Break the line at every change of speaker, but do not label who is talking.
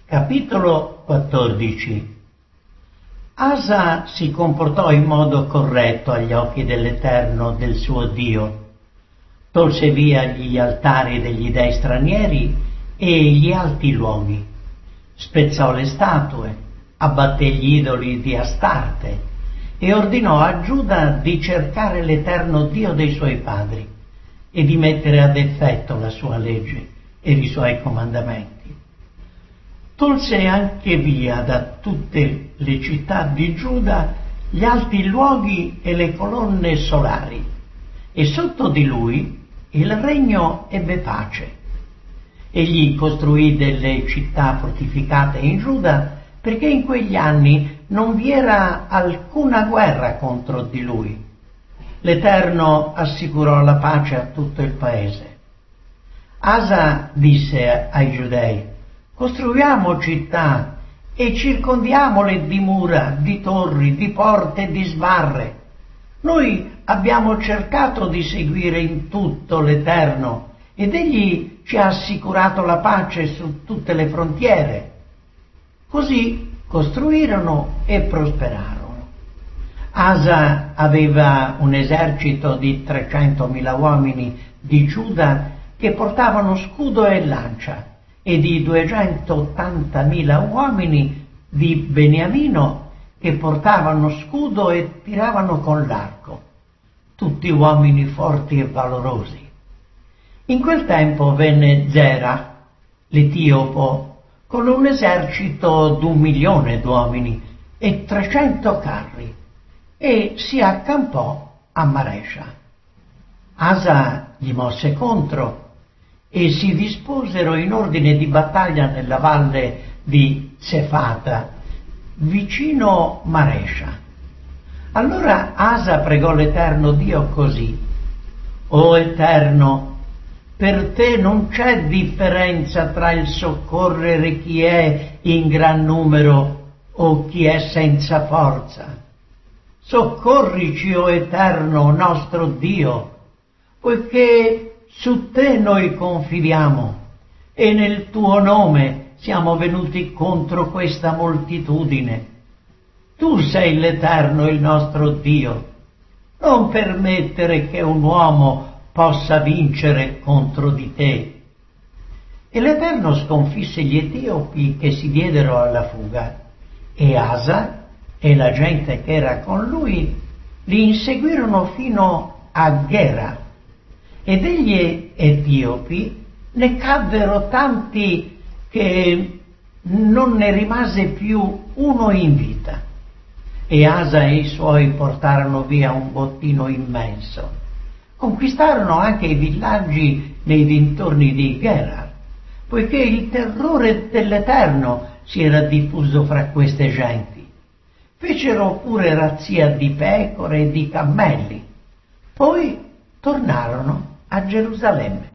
Capitolo 14. Asa si comportò in modo corretto agli occhi dell'Eterno, del suo Dio. Tolse via gli altari degli dei stranieri e gli alti luoghi. Spezzò le statue, abbatté gli idoli di Astarte e ordinò a Giuda di cercare l'Eterno Dio dei suoi padri e di mettere ad effetto la sua legge e i suoi comandamenti. Tolse anche via da tutte le città di Giuda gli alti luoghi e le colonne solari, e sotto di lui il regno ebbe pace. Egli costruì delle città fortificate in Giuda, perché in quegli anni non vi era alcuna guerra contro di lui. L'Eterno assicurò la pace a tutto il paese. Asa disse ai giudei: costruiamo città e circondiamole di mura, di torri, di porte e di sbarre. Noi abbiamo cercato di seguire in tutto l'Eterno ed egli ci ha assicurato la pace su tutte le frontiere. Così costruirono e prosperarono. Asa aveva un esercito di 300.000 uomini di Giuda che portavano scudo e lancia, e di 280.000 uomini di Beniamino che portavano scudo e tiravano con l'arco, tutti uomini forti e valorosi. In quel tempo venne Zera, l'Etiopo, con un esercito d'1.000.000 d'uomini e 300 carri, e si accampò a Maresha. Asa gli mosse contro e si disposero in ordine di battaglia nella valle di Cefata, vicino Maresha. Allora Asa pregò l'Eterno Dio così: O Eterno, per te non c'è differenza tra il soccorrere chi è in gran numero o chi è senza forza. Soccorrici, o Eterno, nostro Dio, poiché su te noi confidiamo e nel tuo nome siamo venuti contro questa moltitudine. Tu sei l'Eterno, il nostro Dio. Non permettere che un uomo possa vincere contro di te. E l'Eterno sconfisse gli Etiopi che si diedero alla fuga, e Asa e la gente che era con lui li inseguirono fino a Gera. E degli Etiopi ne caddero tanti che non ne rimase più uno in vita. E Asa e i suoi portarono via un bottino immenso. Conquistarono anche i villaggi nei dintorni di Gera, poiché il terrore dell'Eterno si era diffuso fra queste genti. Fecero pure razzia di pecore e di cammelli. Poi tornarono a Gerusalemme.